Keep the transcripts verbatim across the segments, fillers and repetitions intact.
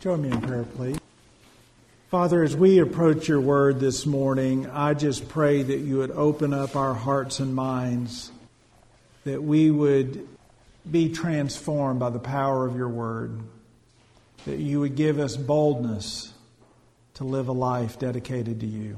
Join me in prayer, please. Father, as we approach your word this morning, I just pray that you would open up our hearts and minds, that we would be transformed by the power of your word, that you would give us boldness to live a life dedicated to you.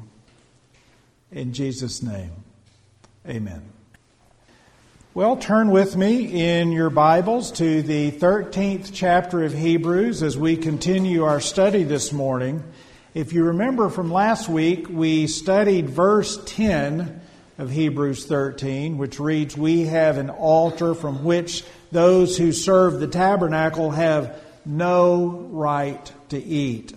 In Jesus' name, amen. Well, turn with me in your Bibles to the thirteenth chapter of Hebrews as we continue our study this morning. If you remember from last week, we studied verse ten of Hebrews thirteen, which reads, "We have an altar from which those who serve the tabernacle have no right to eat."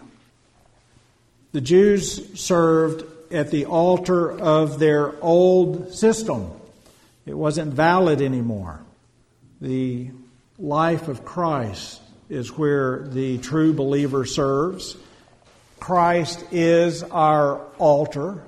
The Jews served at the altar of their old system. It wasn't valid anymore. The life of Christ is where the true believer serves. Christ is our altar.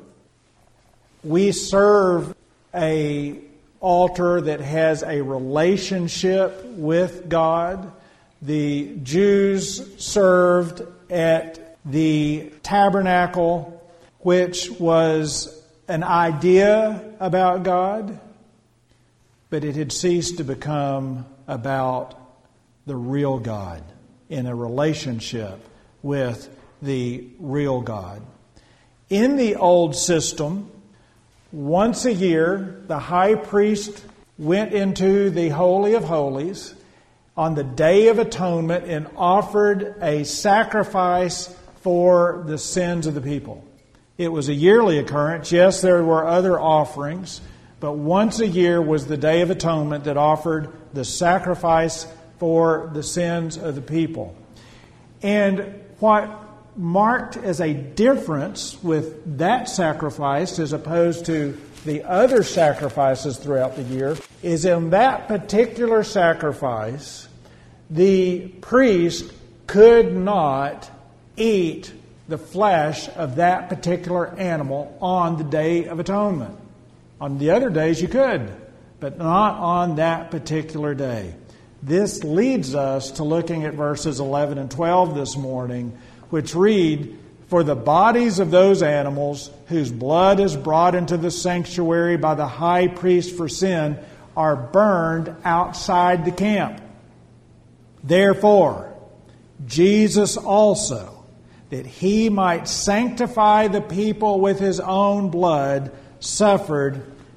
We serve a altar that has a relationship with God. The Jews served at the tabernacle, which was an idea about God, but it had ceased to become about the real God in a relationship with the real God. In the old system, once a year, the high priest went into the Holy of Holies on the Day of Atonement and offered a sacrifice for the sins of the people. It was a yearly occurrence. Yes, there were other offerings, but once a year was the Day of Atonement that offered the sacrifice for the sins of the people. And what marked as a difference with that sacrifice as opposed to the other sacrifices throughout the year is in that particular sacrifice, the priest could not eat the flesh of that particular animal on the Day of Atonement. On the other days you could, but not on that particular day. This leads us to looking at verses eleven and twelve this morning, which read, "For the bodies of those animals whose blood is brought into the sanctuary by the high priest for sin are burned outside the camp. Therefore, Jesus also, that he might sanctify the people with his own blood, suffered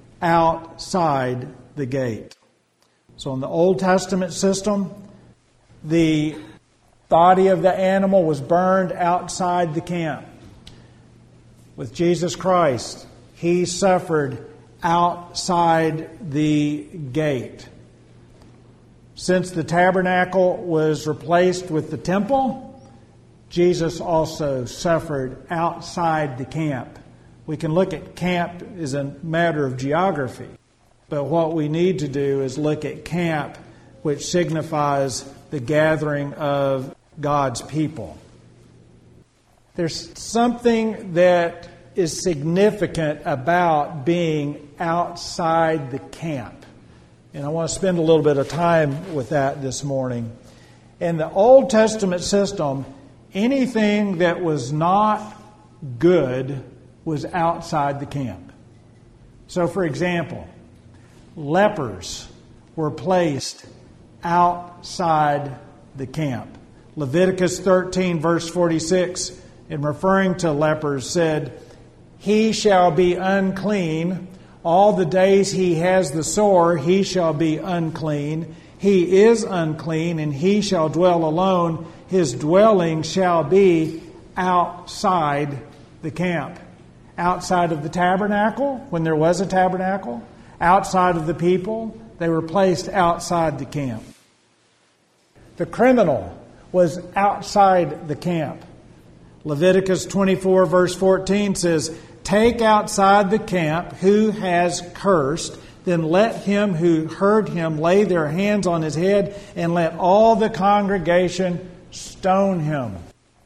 outside the gate." So in the Old Testament system, the body of the animal was burned outside the camp. With Jesus Christ, he suffered outside the gate. Since the tabernacle was replaced with the temple, Jesus also suffered outside the camp. We can look at camp as a matter of geography, but what we need to do is look at camp, which signifies the gathering of God's people. There's something that is significant about being outside the camp, and I want to spend a little bit of time with that this morning. In the Old Testament system, anything that was not good was outside the camp. So, for example, lepers were placed outside the camp. Leviticus thirteen, verse forty-six, in referring to lepers, said, "He shall be unclean. All the days he has the sore, he shall be unclean. He is unclean, and he shall dwell alone. His dwelling shall be outside the camp." Outside of the tabernacle, when there was a tabernacle, outside of the people, they were placed outside the camp. The criminal was outside the camp. Leviticus twenty-four, verse fourteen says, "Take outside the camp who has cursed, then let him who heard him lay their hands on his head, and let all the congregation stone him."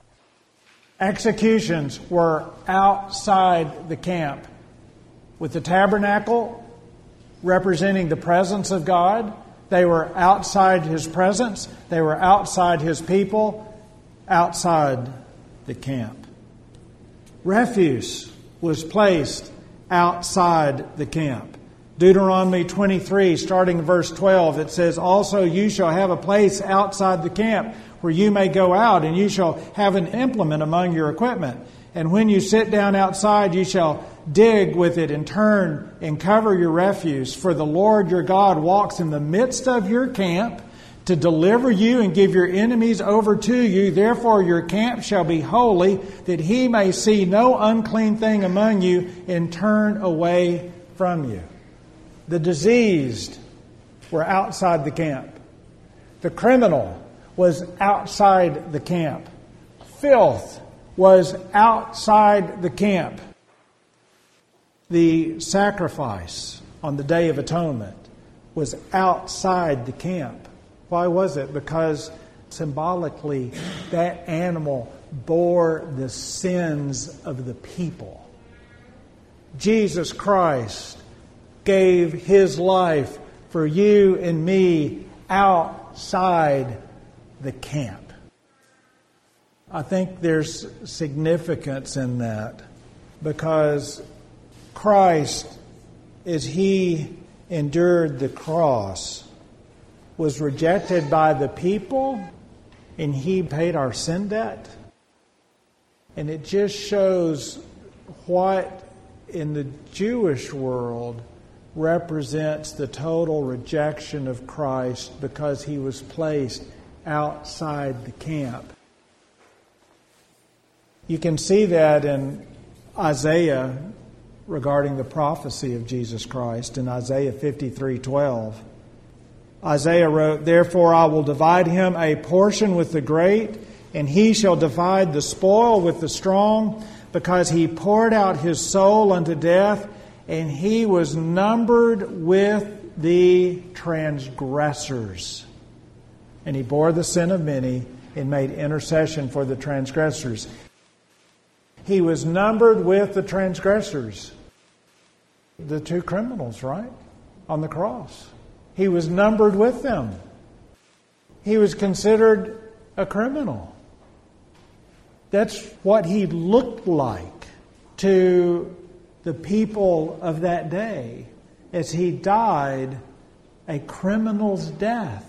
Executions were outside the camp. With the tabernacle representing the presence of God, they were outside his presence. They were outside his people. outside the camp. Refuse was placed outside the camp. Deuteronomy twenty-three, starting in verse twelve, it says, "Also you shall have a place outside the camp where you may go out, and you shall have an implement among your equipment. And when you sit down outside, you shall dig with it and turn and cover your refuse. For the Lord your God walks in the midst of your camp to deliver you and give your enemies over to you. Therefore your camp shall be holy, that he may see no unclean thing among you and turn away from you." The diseased were outside the camp. The criminal was outside the camp. Filth was outside the camp. The sacrifice on the Day of Atonement was outside the camp. Why was it? Because symbolically that animal bore the sins of the people. Jesus Christ gave His life for you and me outside the camp. I think there's significance in that, because Christ, as He endured the cross, was rejected by the people, and He paid our sin debt. And it just shows what in the Jewish world represents the total rejection of Christ, because He was placed outside the camp. You can see that in Isaiah regarding the prophecy of Jesus Christ in Isaiah fifty-three twelve. Isaiah wrote, "Therefore I will divide him a portion with the great, and he shall divide the spoil with the strong, because he poured out his soul unto death, and he was numbered with the transgressors. And he bore the sin of many and made intercession for the transgressors." He was numbered with the transgressors. The two criminals, right? On the cross. He was numbered with them. He was considered a criminal. That's what He looked like to the people of that day as He died a criminal's death.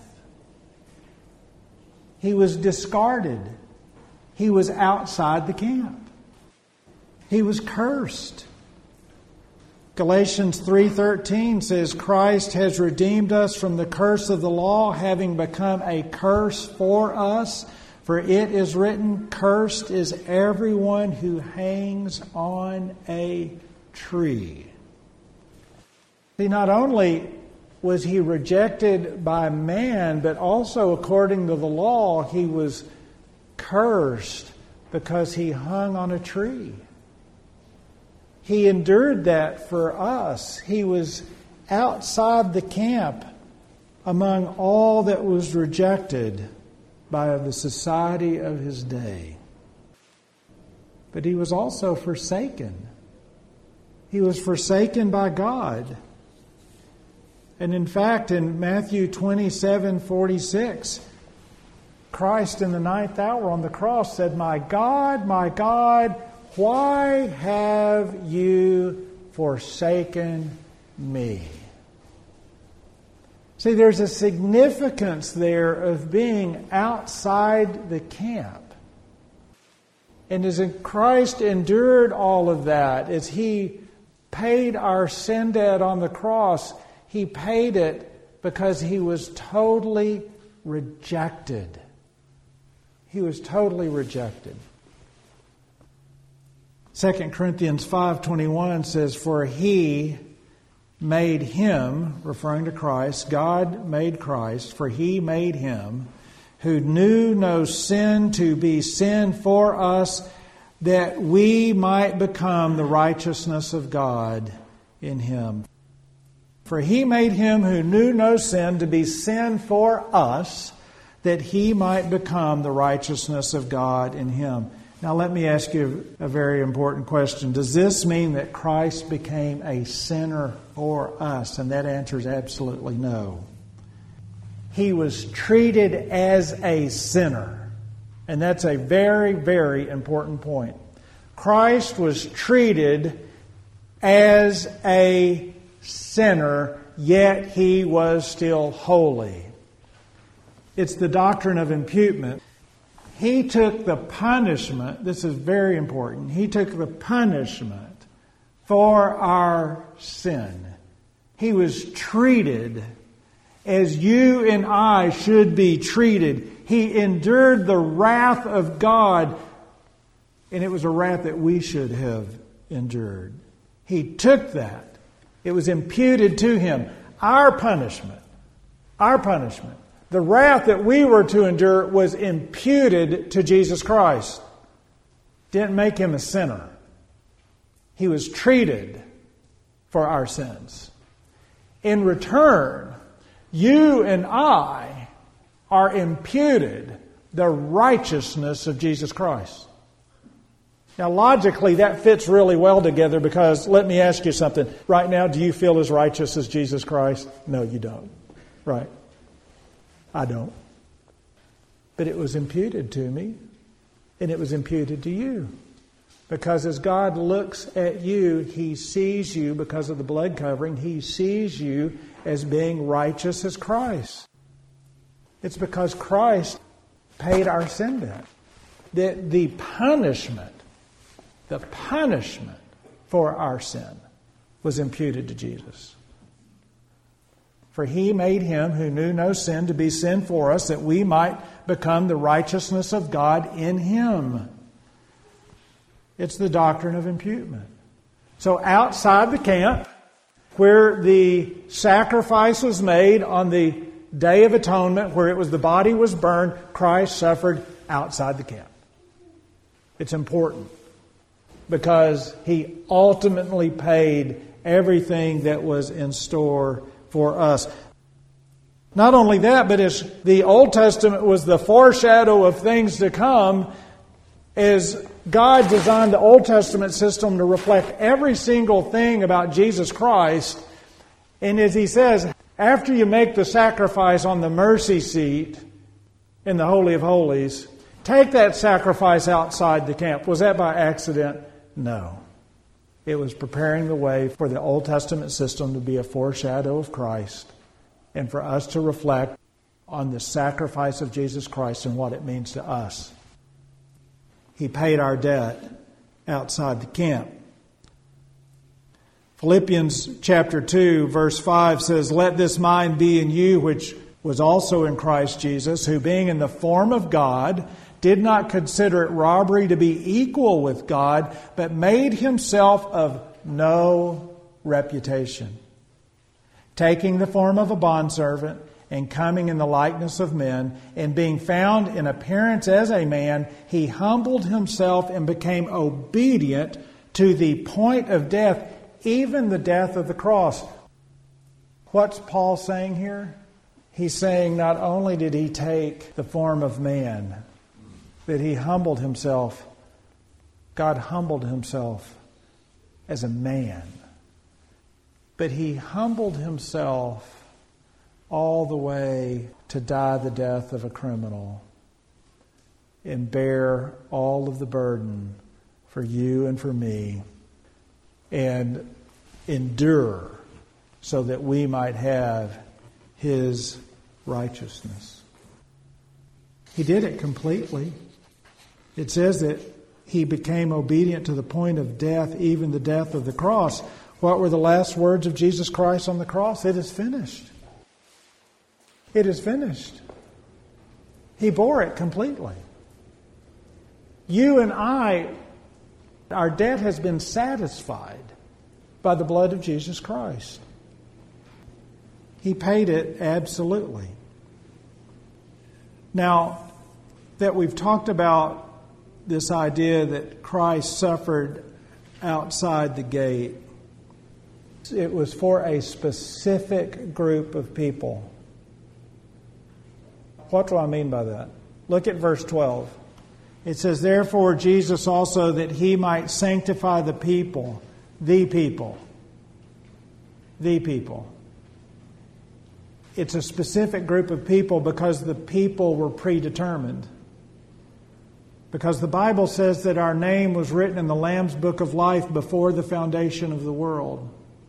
He was discarded. He was outside the camp. He was cursed. Galatians three thirteen says, "Christ has redeemed us from the curse of the law, having become a curse for us. For it is written, cursed is everyone who hangs on a tree." See, not only was He rejected by man, but also according to the law, He was cursed because He hung on a tree. He endured that for us. He was outside the camp among all that was rejected by the society of His day. But He was also forsaken. He was forsaken by God. And in fact, in Matthew twenty-seven forty-six, Christ in the ninth hour on the cross said, "My God, my God, why have you forsaken me?" See, there's a significance there of being outside the camp. And as Christ endured all of that, as He paid our sin debt on the cross, He paid it because He was totally rejected. He was totally rejected. Second Corinthians five twenty-one says, "For He made Him," referring to Christ, God made Christ, "for He made Him who knew no sin to be sin for us, that we might become the righteousness of God in Him." For He made Him who knew no sin to be sin for us, that He might become the righteousness of God in Him. Now let me ask you a very important question. Does this mean that Christ became a sinner for us? And that answer is absolutely no. He was treated as a sinner. And that's a very, very important point. Christ was treated as a sinner, yet he was still holy. It's the doctrine of imputement. He took the punishment, this is very important, he took the punishment for our sin. He was treated as you and I should be treated. He endured the wrath of God, and it was a wrath that we should have endured. He took that. It was imputed to Him. Our punishment, our punishment, the wrath that we were to endure was imputed to Jesus Christ. Didn't make Him a sinner. He was treated for our sins. In return, you and I are imputed the righteousness of Jesus Christ. Now, logically, that fits really well together because, let me ask you something. Right now, do you feel as righteous as Jesus Christ? No, you don't. Right? I don't. But it was imputed to me, and it was imputed to you. Because as God looks at you, He sees you, because of the blood covering, He sees you as being righteous as Christ. It's because Christ paid our sin debt. That the punishment, the punishment for our sin was imputed to Jesus. For He made Him who knew no sin to be sin for us, that we might become the righteousness of God in Him. It's the doctrine of imputement. So outside the camp, where the sacrifice was made on the Day of Atonement, where it was the body was burned, Christ suffered outside the camp. It's important because He ultimately paid everything that was in store for us. Not only that, but as the Old Testament was the foreshadow of things to come, as God designed the Old Testament system to reflect every single thing about Jesus Christ, and as He says, after you make the sacrifice on the mercy seat in the Holy of Holies, take that sacrifice outside the camp. Was that by accident? No. It was preparing the way for the Old Testament system to be a foreshadow of Christ and for us to reflect on the sacrifice of Jesus Christ and what it means to us. He paid our debt outside the camp. Philippians chapter two, verse five says, "Let this mind be in you, which was also in Christ Jesus, who being in the form of God, did not consider it robbery to be equal with God, but made Himself of no reputation, taking the form of a bondservant, and coming in the likeness of men, and being found in appearance as a man, He humbled Himself and became obedient to the point of death, even the death of the cross." What's Paul saying here? He's saying not only did He take the form of man, that He humbled Himself. God humbled Himself as a man. But He humbled Himself all the way to die the death of a criminal and bear all of the burden for you and for me and endure so that we might have His righteousness. He did it completely. It says that He became obedient to the point of death, even the death of the cross. What were the last words of Jesus Christ on the cross? It is finished. It is finished. He bore it completely. You and I, our debt has been satisfied by the blood of Jesus Christ. He paid it absolutely. Now, that we've talked about this idea that Christ suffered outside the gate, it was for a specific group of people. What do I mean by that? Look at verse twelve. It says, "Therefore Jesus also, that He might sanctify the people," the people, the people. It's a specific group of people because the people were predetermined. Because the Bible says that our name was written in the Lamb's Book of Life before the foundation of the world.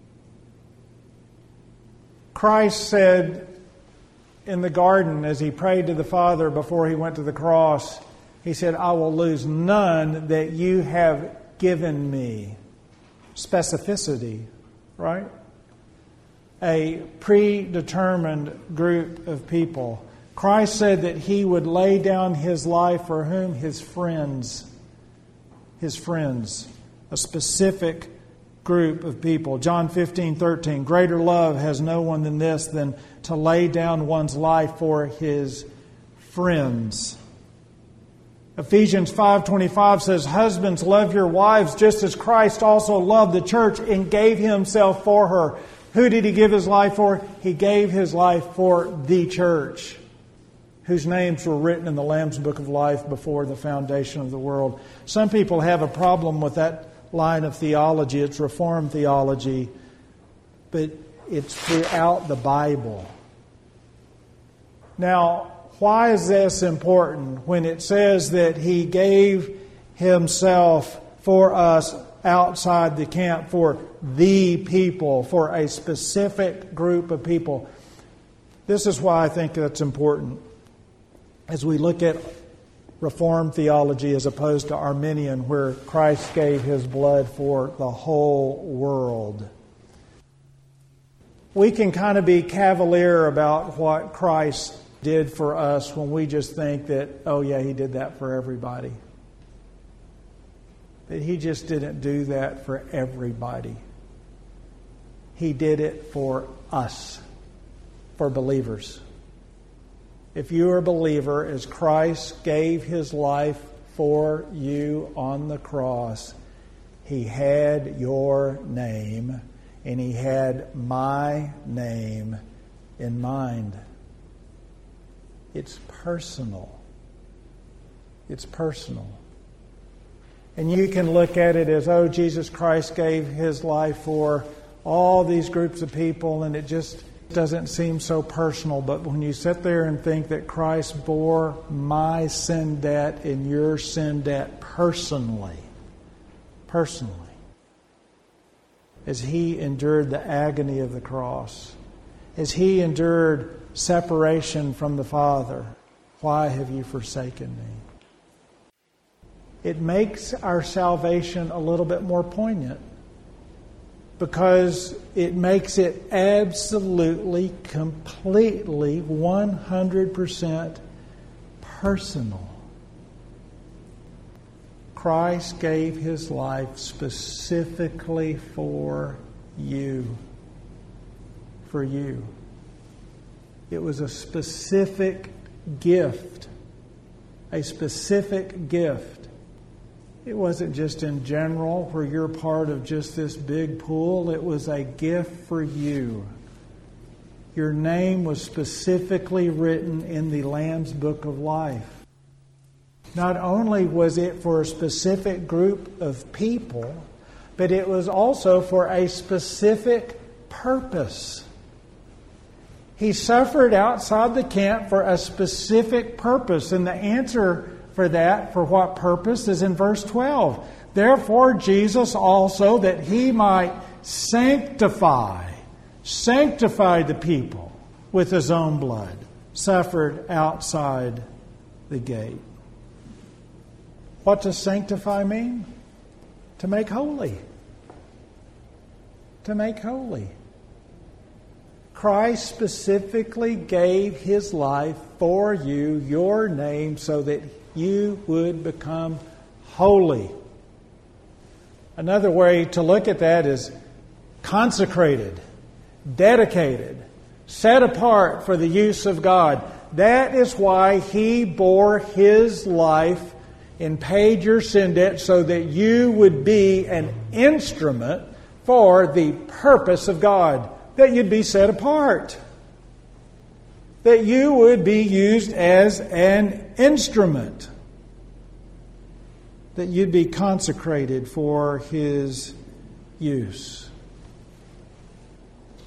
Christ said in the garden as he prayed to the Father before he went to the cross, he said, I will lose none that you have given me. Specificity, right? A predetermined group of people. Christ said that he would lay down his life for whom? His friends. His friends. A specific group of people. John fifteen thirteen. Greater love has no one than this, than to lay down one's life for his friends. Ephesians five twenty-five says, husbands, love your wives just as Christ also loved the church and gave himself for her. Who did he give his life for? He gave his life for the church, whose names were written in the Lamb's Book of Life before the foundation of the world. Some people have a problem with that line of theology. It's Reformed theology, but it's throughout the Bible. Now, why is this important when it says that he gave himself for us outside the camp, for the people, for a specific group of people? This is why I think that's important as we look at Reformed theology as opposed to Arminian, where Christ gave his blood for the whole world. We can kind of be cavalier about what Christ did for us when we just think that, oh yeah, he did that for everybody. But he just didn't do that for everybody. He did it for us, for believers. If you are a believer, as Christ gave his life for you on the cross, he had your name and he had my name in mind. It's personal. It's personal. And you can look at it as, oh, Jesus Christ gave his life for all these groups of people, and it just doesn't seem so personal. But when you sit there and think that Christ bore my sin debt and your sin debt personally, personally, as he endured the agony of the cross, as he endured separation from the Father, why have you forsaken me? It makes our salvation a little bit more poignant, because it makes it absolutely, completely, one hundred percent personal. Christ gave his life specifically for you. For you. It was a specific gift. A specific gift. It wasn't just in general where you're part of just this big pool. It was a gift for you. Your name was specifically written in the Lamb's Book of Life. Not only was it for a specific group of people, but it was also for a specific purpose. He suffered outside the camp for a specific purpose. And the answer for that, for what purpose, is in verse twelve. Therefore Jesus also, that he might sanctify, sanctify the people with his own blood, suffered outside the gate. What does sanctify mean? To make holy. To make holy. Christ specifically gave his life for you, your name, so that you would become holy. Another way to look at that is consecrated, dedicated, set apart for the use of God. That is why he bore his life and paid your sin debt, so that you would be an instrument for the purpose of God. That you'd be set apart. That you would be used as an instrument. That you'd be consecrated for his use.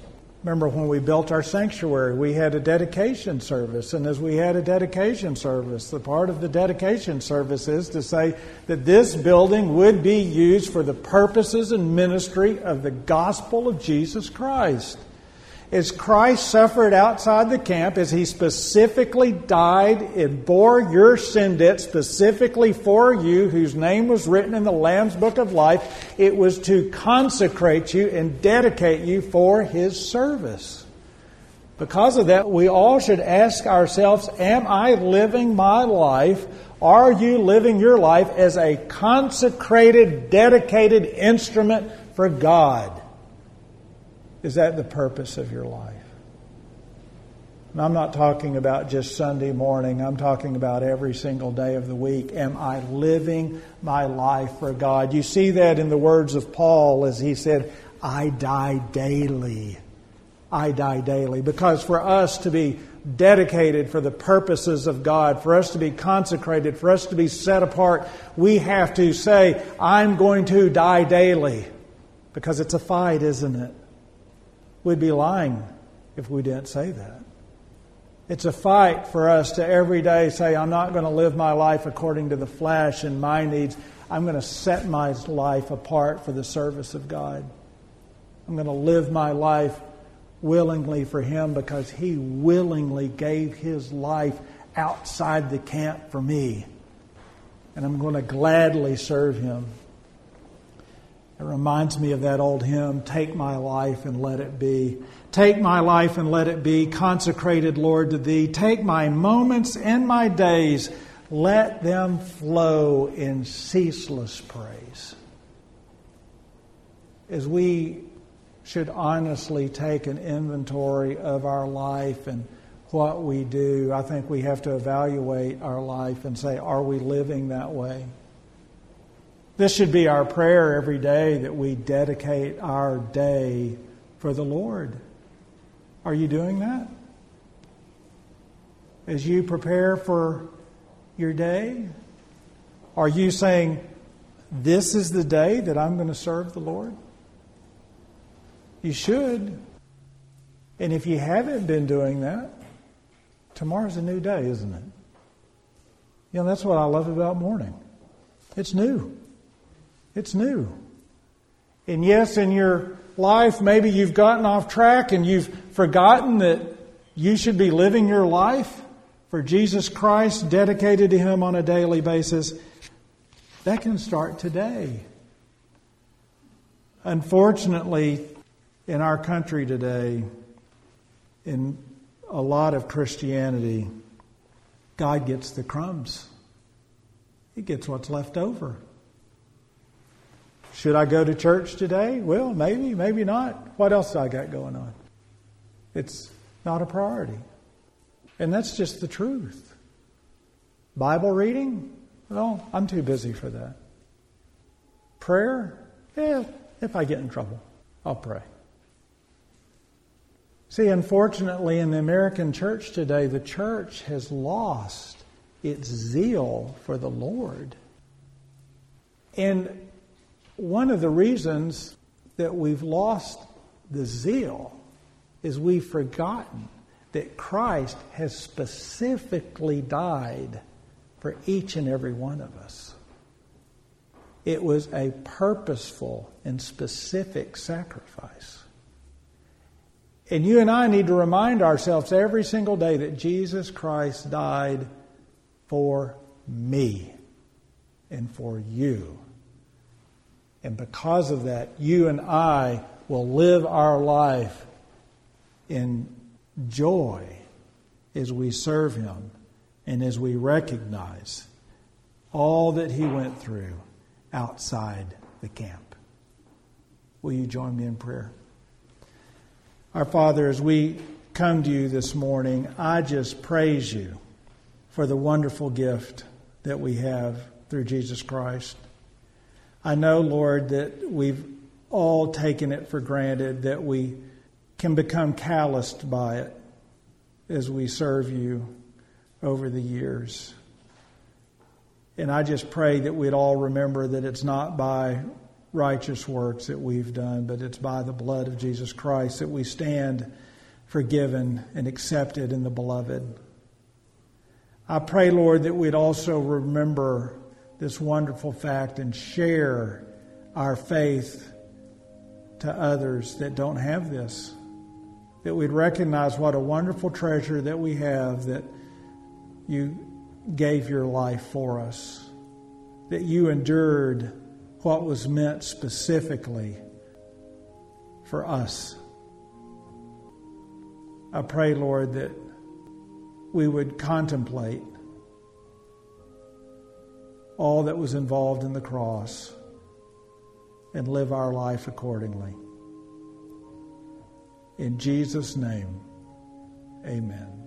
Remember when we built our sanctuary, we had a dedication service. And as we had a dedication service, the part of the dedication service is to say that this building would be used for the purposes and ministry of the gospel of Jesus Christ. As Christ suffered outside the camp, as He specifically died and bore your sin debt specifically for you, whose name was written in the Lamb's Book of Life, it was to consecrate you and dedicate you for His service. Because of that, we all should ask ourselves, am I living my life? Are you living your life as a consecrated, dedicated instrument for God? Is that the purpose of your life? And I'm not talking about just Sunday morning. I'm talking about every single day of the week. Am I living my life for God? You see that in the words of Paul as he said, I die daily. I die daily. Because for us to be dedicated for the purposes of God, for us to be consecrated, for us to be set apart, we have to say, I'm going to die daily. Because it's a fight, isn't it? We'd be lying if we didn't say that. It's a fight for us to every day say, I'm not going to live my life according to the flesh and my needs. I'm going to set my life apart for the service of God. I'm going to live my life willingly for Him because He willingly gave His life outside the camp for me. And I'm going to gladly serve Him. It reminds me of that old hymn, Take my life and let it be. Take my life and let it be, consecrated, Lord, to Thee. Take my moments and my days, let them flow in ceaseless praise. As we should honestly take an inventory of our life and what we do, I think we have to evaluate our life and say, are we living that way? This should be our prayer every day, that we dedicate our day for the Lord. Are you doing that? As you prepare for your day, are you saying, this is the day that I'm going to serve the Lord? You should. And if you haven't been doing that, tomorrow's a new day, isn't it? You know, that's what I love about morning. It's new. It's new. And yes, in your life, maybe you've gotten off track and you've forgotten that you should be living your life for Jesus Christ, dedicated to Him on a daily basis. That can start today. Unfortunately, in our country today, in a lot of Christianity, God gets the crumbs. He gets what's left over. Should I go to church today? Well, maybe, maybe not. What else do I got going on? It's not a priority. And that's just the truth. Bible reading? Well, I'm too busy for that. Prayer? Yeah, if I get in trouble, I'll pray. See, unfortunately, in the American church today, the church has lost its zeal for the Lord. And one of the reasons that we've lost the zeal is we've forgotten that Christ has specifically died for each and every one of us. It was a purposeful and specific sacrifice. And you and I need to remind ourselves every single day that Jesus Christ died for me and for you. And because of that, you and I will live our life in joy as we serve Him and as we recognize all that He went through outside the camp. Will you join me in prayer? Our Father, as we come to You this morning, I just praise You for the wonderful gift that we have through Jesus Christ. I know, Lord, that we've all taken it for granted, that we can become calloused by it as we serve You over the years. And I just pray that we'd all remember that it's not by righteous works that we've done, but it's by the blood of Jesus Christ that we stand forgiven and accepted in the Beloved. I pray, Lord, that we'd also remember this wonderful fact and share our faith to others that don't have this. That we'd recognize what a wonderful treasure that we have, that you gave your life for us, that you endured what was meant specifically for us. I pray, Lord, that we would contemplate all that was involved in the cross and live our life accordingly. In Jesus' name, amen.